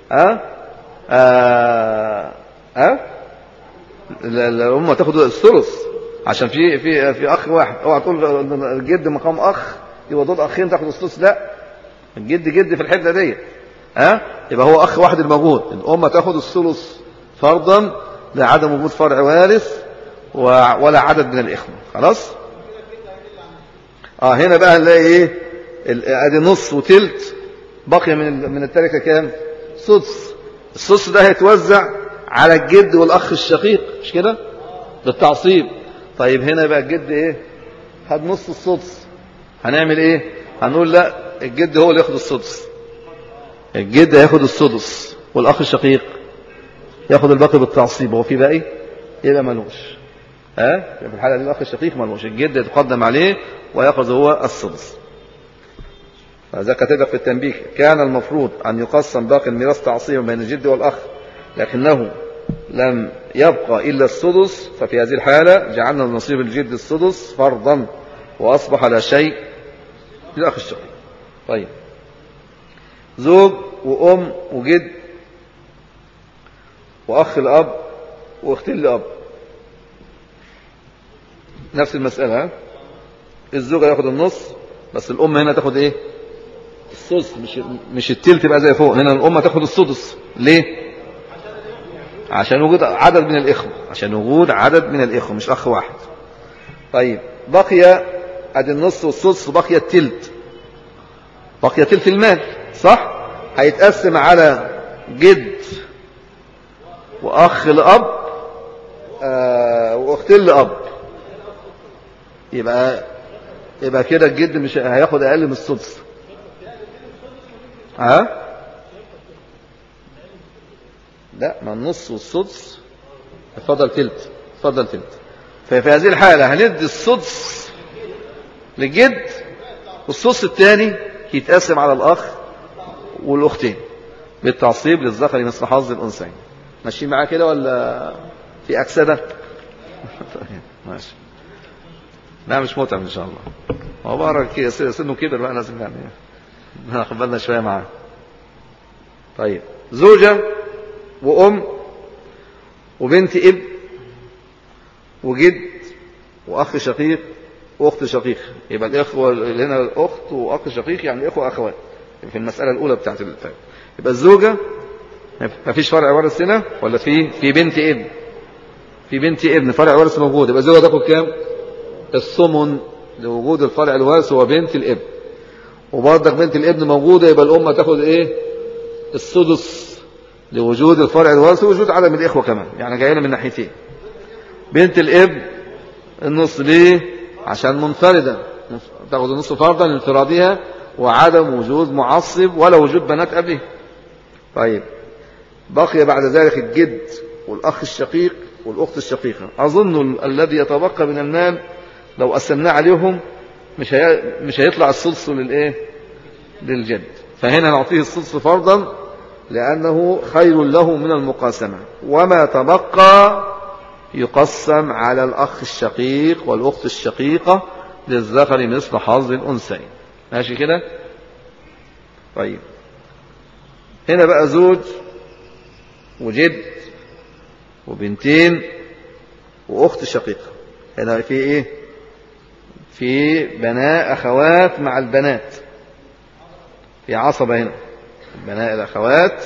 الام هتاخد الثلث عشان في اخ واحد. اوعى تقول الجد مقام اخ يبقى دول اخين تاخد الثلث، لا، الجد جد في الحته دي. يبقى هو اخ واحد الموجود، الام تاخد الثلث فرضا لعدم وجود فرع وارث ولا عدد من الاخوه. خلاص هنا بقى هنلاقي ايه، ادي نص وتلت، بقي من التركه كام؟ سدس. السدس ده هيتوزع على الجد والاخ الشقيق، مش كده؟ بالتعصيب. طيب هنا بقى الجد ايه؟ خد نص السدس، هنعمل ايه؟ هنقول لا، الجد هو اللي ياخد السدس، الجد هياخد السدس والاخ الشقيق ياخد الباقي بالتعصيب. هو في باقي يبقى ملوش. في الحالة دي الأخ الشقيق ملوش، الجد يتقدم عليه ويأخذ هو السدس. فإذا كتبت في التنبيه كان المفروض أن يقسم باقي الميراث تعصيبا بين الجد والأخ لكنه لم يبقى إلا السدس، ففي هذه الحالة جعلنا نصيب الجد السدس فرضا وأصبح لا شيء للأخ الشقيق. طيب زوج وأم وجد وأخ الأب وأختين الأب، نفس المسألة. الزوج ياخد النص بس الأم هنا تاخد إيه؟ السدس، مش التلت بقى زي فوق. هنا الأم تاخد السدس. ليه؟ عشان وجود عدد من الإخوة، عشان وجود عدد من الإخوة مش أخ واحد. طيب بقي أدي النص والسدس وبقي التلت، بقي تلت المال، صح؟ هيتقسم على جد وأخ لأب وأختين لأب. يبقى كده الجد مش هياخد أقل من السدس. لا، ما النص والسدس اتفضل تلت، اتفضل تلت. ففي هذه الحالة هندي السدس للجد والسدس الثاني يتقسم على الأخ والأختين بالتعصيب للذكر مثل حظ الأنثيين. ماشيين معاه كده ولا في أكسدة؟ ماشي. لا مش متعب ان شاء الله. هو بقى سنه كبر بقى لازم يعني ناخد بالنا شويه معاه. طيب زوجة وأم وبنت اب وجد وأخ شقيق وأخت شقيق. يبقى الإخوة اللي هنا الأخت وأخ شقيق يعني إخوة أخوات في المسألة الأولى بتاعت الفرق. يبقى الزوجة ما فيش فرع وارث هنا ولا في بنت ابن؟ في بنت ابن فرع وارث موجود. يبقى الزوجة تاخد كام؟ الثمن لوجود الفرع الوارث هو بنت الابن. وبرضك بنت الابن موجودة يبقى الأم تاخد إيه؟ السدس لوجود الفرع الوارث ووجود عدم الإخوة كمان، يعني جاينا من ناحيتين. بنت الابن النص ليه؟ عشان منفردة تاخد النص فرضا لانفرادها وعدم وجود معصب ولا وجود بنات قبله. طيب بقي بعد ذلك الجد والأخ الشقيق والأخت الشقيقة. أظن الذي يتبقى من المال لو قسمناه عليهم مش هيطلع السدس للإيه؟ للجد. فهنا نعطيه السدس فرضا لأنه خير له من المقاسمة. وما تبقى يقسم على الأخ الشقيق والأخت الشقيقة للذكر مثل حظ الأنثيين. ماشي كده؟ طيب هنا بقى زوج وجد وبنتين وأخت شقيقة. هنا في إيه؟ في بناء أخوات مع البنات، في عصبة هنا. بناء الأخوات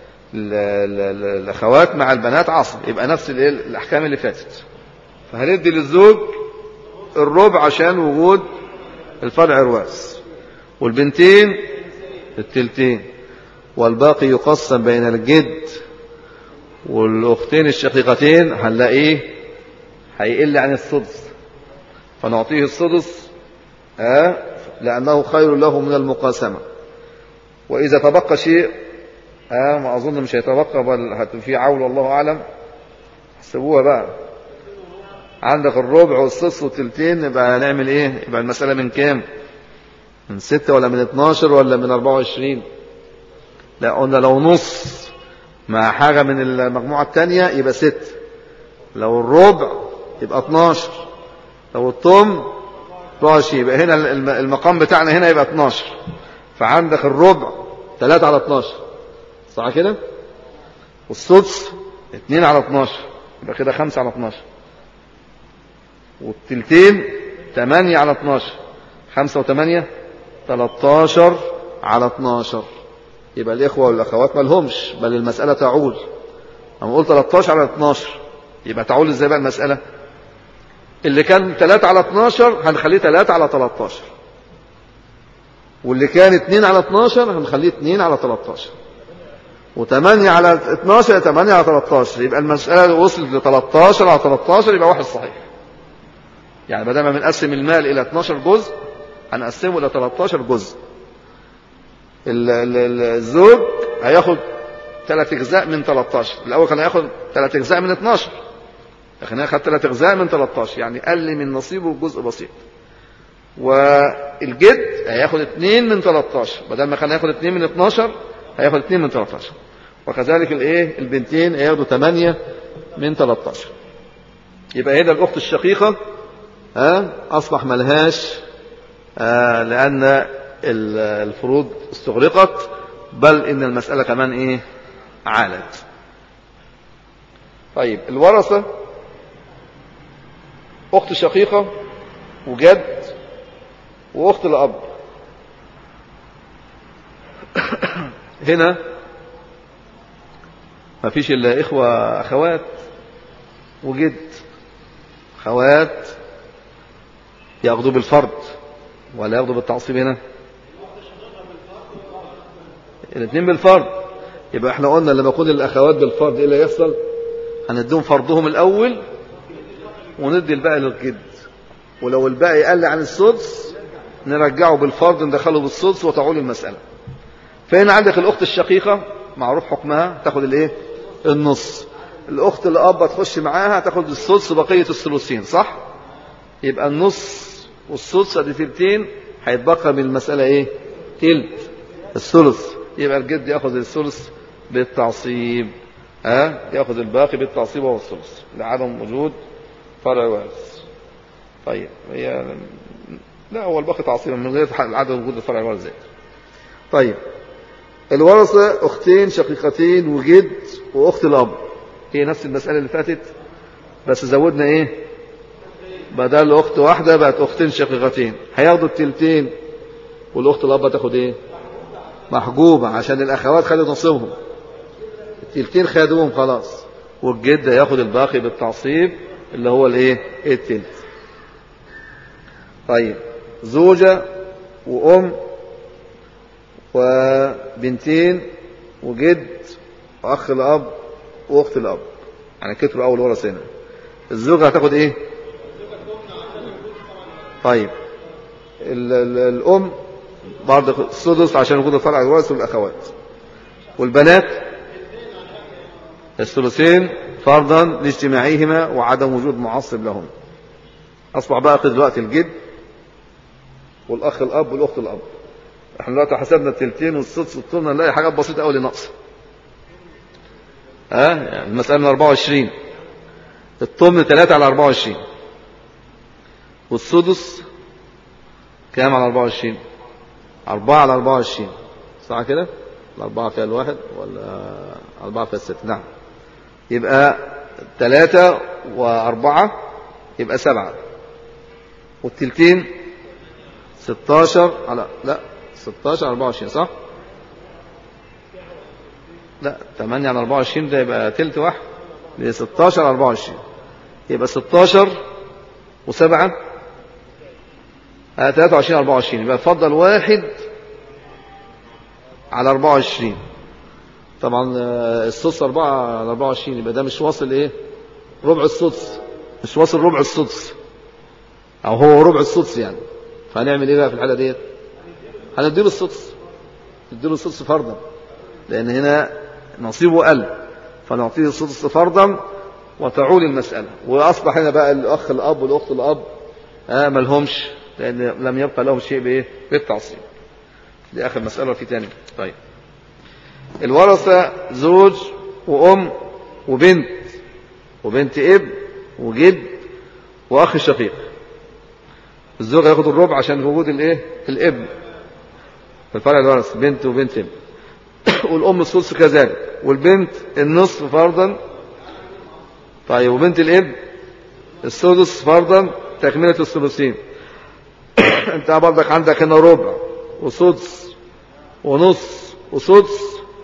الأخوات مع البنات عصب، يبقى نفس الأحكام اللي فاتت. فهندي للزوج الربع عشان وجود الفرع الوارث، والبنتين التلتين، والباقي يقسم بين الجد والأختين الشقيقتين. هنلاقيه هيقل عن السدس فنعطيه السدس لأنه خير له من المقاسمة. وإذا تبقى شيء ما أظن مش هيتبقى بل في عول والله أعلم، حسبوها بقى. عندك الربع والسدس والتلتين، يبقى هنعمل إيه؟ يبقى المسألة من كام؟ من 6 ولا من 12 ولا من 24؟ لا قلنا لو نص مع حاجة من المجموعة التانية يبقى 6، لو الربع يبقى 12، لو الثمن 12. يبقى هنا المقام بتاعنا هنا يبقى 12. فعندك الربع 3 على 12 صح كده؟ والسدس 2 على 12 يبقى كده 5 على 12، والتلتين 8 على 12، 5 و8 13 على 12. يبقى الإخوة والأخوات ما لهمش، بل المسألة تعول. أنا قلت 13 على 12 يبقى تعول إزاي بقى المسألة؟ اللي كان 3 على 12 هنخليه 3 على 13، واللي كان 2 على 12 هنخليه 2 على 13، و8 على 12 8 على 13. يبقى المسألة وصلت ل 13 على 13 يبقى واحد صحيح. يعني بدل ما بنقسم المال إلى 12 جزء هنقسمه إلى 13 جزء. الزوج هياخد 3 أجزاء من 13. الأول كان هياخد 3 أجزاء من 12، لكن هياخد 3 أجزاء من 13، يعني قل من نصيبه جزء بسيط. والجد هياخد 2 من 13، بدل ما كان هياخد 2 من 12 هياخد 2 من 13. وكذلك البنتين هياخدوا 8 من 13. يبقى هنا الأخت الشقيقة أصبح ملهاش لأن الفروض استغرقت، بل إن المسألة كمان عالت. طيب الورثة أخت شقيقة وجد وأخت الأب. هنا ما فيش إلا إخوة أخوات وجد. أخوات يأخذوا بالفرد ولا يأخذوا بالتعصيب؟ هنا الاثنين بالفرد. يبقى احنا قلنا لما يكون الأخوات بالفرد إيه اللي يحصل؟ هنديهم فرضهم الأول وندي الباقي للجد، ولو الباقي قل عن السدس نرجعه بالفرض ندخله بالسدس وتعول المسألة. فهنا عندك الأخت الشقيقة معروف حكمها تاخد النص. الأخت الأب تخش معاها تاخد السدس بقية الثلثين صح؟ يبقى النص والسدس ادي تلتين، هيتبقى من المسألة تلت الثلث. يبقى الجد ياخذ الثلث بالتعصيب، ياخذ الباقي بالتعصيب وهو الثلث لعدم وجود فرع وارث. طيب هي لا، هو الباقي تعصيبا من غير عدم وجود الفرع الوارث زي. طيب الورثة أختين شقيقتين وجد وأخت الأب، هي نفس المسألة اللي فاتت، بس زودنا إيه؟ بدل أخت واحدة بقت أختين شقيقتين. هياخدوا التلتين، والأخت الأب هتاخد إيه؟ محجوبة، عشان الأخوات خدوا نصيبهم، التلتين خدوهم خلاص، والجد هياخد الباقي بالتعصيب اللي هو الإيه؟ التلت. طيب زوجة وأم وبنتين وجد وأخ الأب وأخت الأب، يعني كتروا أول ورث هنا. الزوجة هتاخد إيه؟ طيب الأم برضه السدس عشان وجود الفرع الوارث والأخوات، والبنات الثلثين فرضا لاجتماعيهما وعدم وجود معصب لهم. أصبح بقى دلوقتي الجد والأخ الأب والأخت الأب. احنا دلوقتي حسبنا التلتين والسدس والثمن، نلاقي حاجات بسيطة أوي ناقصة. يعني المسألة من 24، الثمن 3 على 24، والسدس كام على 24؟ 4 على 24، صح كده؟ الأربعة فيها الواحد ولا 4 فيها 6؟ نعم. يبقى 3 و4 يبقى 7، والتلتين 16 على 16 على 24، صح؟ لا 8 على 24 ده يبقى تلت واحد، ده 16 على 24، يبقى 16 و7 23 على 24، يبقى اتفضل 1 على 24. طبعا السدس 4 على 24، يبقى ده مش واصل ايه؟ ربع السدس، مش واصل ربع السدس، او هو ربع السدس يعني. فهنعمل ايه بقى في الحالة ديت؟ هنديله السدس، نديله السدس فرضا، لان هنا نصيبه قل، فنعطيه السدس فرضا وتعول المسألة. واصبح هنا بقى الاخ الاب والاخت الاب ملهمش، لان لم يبقى لهم شيء بايه؟ بالتعصيب. دي اخر مسألة في تاني. طيب الورثة زوج وام وبنت اب وجد واخ شقيق. الزوج هياخد الربع عشان وجود الايه؟ الابن في الفرع الورث، بنت وبنت ابن. والام الثلث كذلك، والبنت النصف فرضا. طيب وبنت الابن السدس فرضا تكملة الثلثين. انت برضك عندك هنا ربع وسدس ونص وسدس،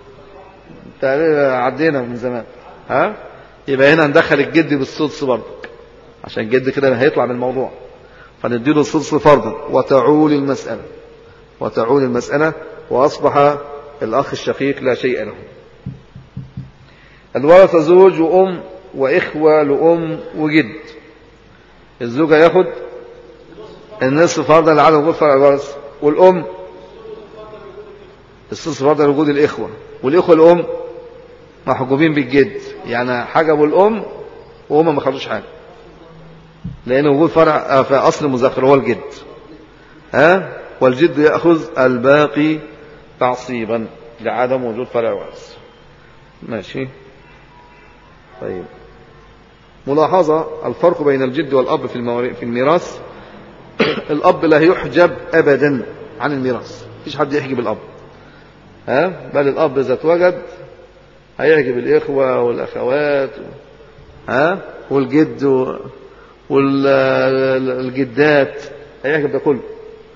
عدينا من زمان. يبقى هنا ندخل الجد بالسدس برضك، عشان الجد كده هيطلع من الموضوع، فنديله السدس فرضا وتعول المسألة، وأصبح الأخ الشقيق لا شيء له. الورثة زوج وأم وإخوة لأم وجد. الزوج ياخد النصف فرضا لعدم وجود فرع الورث، والأم السدس فرضا لوجود الإخوة، والإخوة الأم محجوبين بالجد، يعني حجبوا الأم وهم ما خدوش حاجة، لأن وجود فرع في أصل مذكر هو الجد. والجد يأخذ الباقي تعصيبا لعدم وجود فرع وارث. ماشي. طيب ملاحظة: الفرق بين الجد والأب في الميراث. الأب لا يحجب أبدا عن الميراث، مفيش حد يحجب الأب، بل الأب إذا اتوجد هيحجب الإخوة والأخوات والجد والجدات، هيحجب ده كله.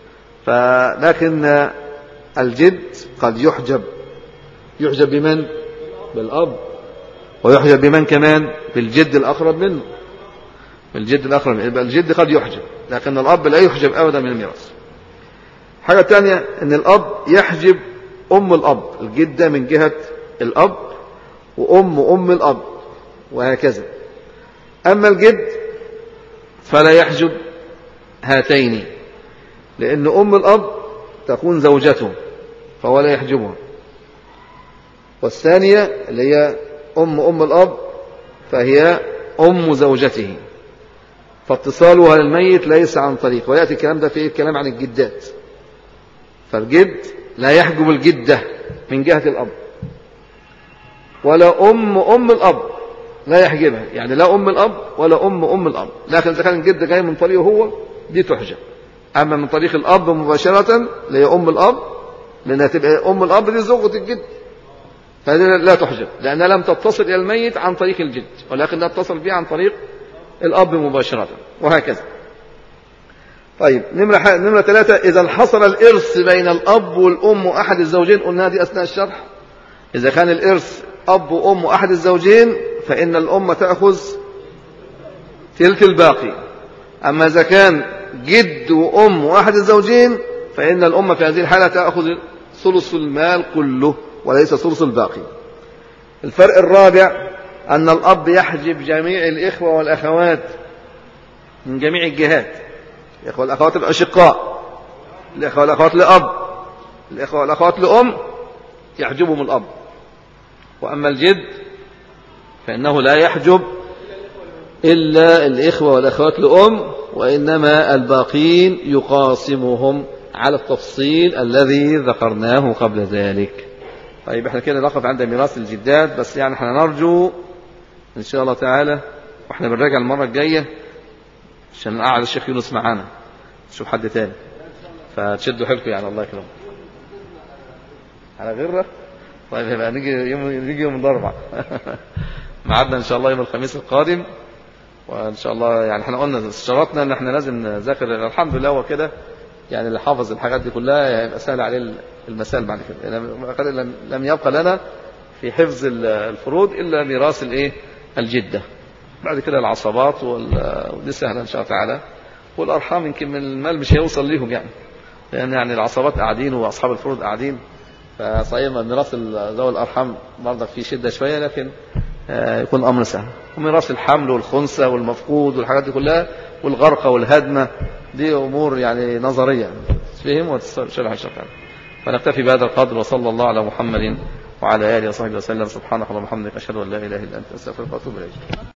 لكن الجد قد يحجب بمن؟ بالأب، ويحجب بمن كمان؟ بالجد الأقرب منه، يبقى الجد قد يحجب، لكن الأب لا يحجب أبدا من الميراث. حاجة تانية ان الأب يحجب أم الأب، الجدة من جهة الأب وأم الأب وهكذا. أما الجد فلا يحجب هاتين، لأن أم الأب تكون زوجته فهو لا يحجبها، والثانية اللي هي أم الأب فهي أم زوجته، فاتصالها للميت ليس عن طريق. ويأتي الكلام ده في الكلام عن الجدات، فالجد لا يحجب الجدة من جهة الأب، ولا أم الأب لا يحجبها، يعني لا أم الأب ولا أم الأب، لكن إذا كان الجد جاي من طريقه هو دي تحجب. أما من طريق الأب مباشرة اللي هي أم الأب، لأنها تبقى أم الأب دي زوجة الجد، فهذه لا تحجب لأنها لم تتصل إلى الميت عن طريق الجد، ولكن تتصل به عن طريق الأب مباشرة، وهكذا. طيب نمرة 3، إذا انحصر الإرث بين الأب والأم وأحد الزوجين، قلنا دي أثناء الشرح، إذا كان الإرث أب وأم وأحد الزوجين فإن الأم تأخذ تلك الباقي، أما إذا كان جد وأم وأحد الزوجين فإن الأم في هذه الحالة تأخذ ثلث المال كله وليس ثلث الباقي. الفرق الرابع أن الأب يحجب جميع الإخوة والأخوات من جميع الجهات، الإخوة والأخوات الأشقاء، الإخوة والأخوات لأب، الإخوة والأخوات لأم يحجبهم الأب، وأما الجد فإنه لا يحجب إلا الإخوة والأخوات لأم، وإنما الباقين يقاسمهم على التفصيل الذي ذكرناه قبل ذلك. طيب احنا كده نقف عند ميراث الجدات، بس يعني احنا نرجو إن شاء الله تعالى واحنا بنراجع المرة الجاية عشان نقعد الشيخ يونس معانا، شوف حد تاني فتشدوا حيلكم يعني، الله يكرمكم على غيره. طيب يبقى نيجي يوم الأربعاء معادنا إن شاء الله يوم الخميس القادم، وإن شاء الله يعني احنا قلنا اشترطنا إن احنا لازم نذاكر، الحمد لله هو كده يعني اللي حافظ الحاجات دي كلها هيبقى سهل عليه المسائل بعد كده، يعني لم يبقى لنا في حفظ الفروض إلا ميراث الجدة، بعد كده العصبات ودي سهلة إن شاء الله تعالى، والأرحام يمكن من المال مش هيوصل ليهم يعني، لأن يعني العصبات قاعدين وأصحاب الفروض قاعدين، فصحيح ميراث ذوي الأرحام برضه في شدة شوية، لكن يكون الأمر سهل. وميراث الحمل والخنثى والمفقود والحاجات دي كلها والغرقة والهدمة دي أمور يعني نظرية تفهم وتشرح الشرع. فنكتفي بهذا القدر، وصلى الله على محمد وعلى آله وصحبه وسلم. سبحانك اللهم وبحمدك، أشهد أن لا إله إلا أنت، أستغفرك وأتوب إليك.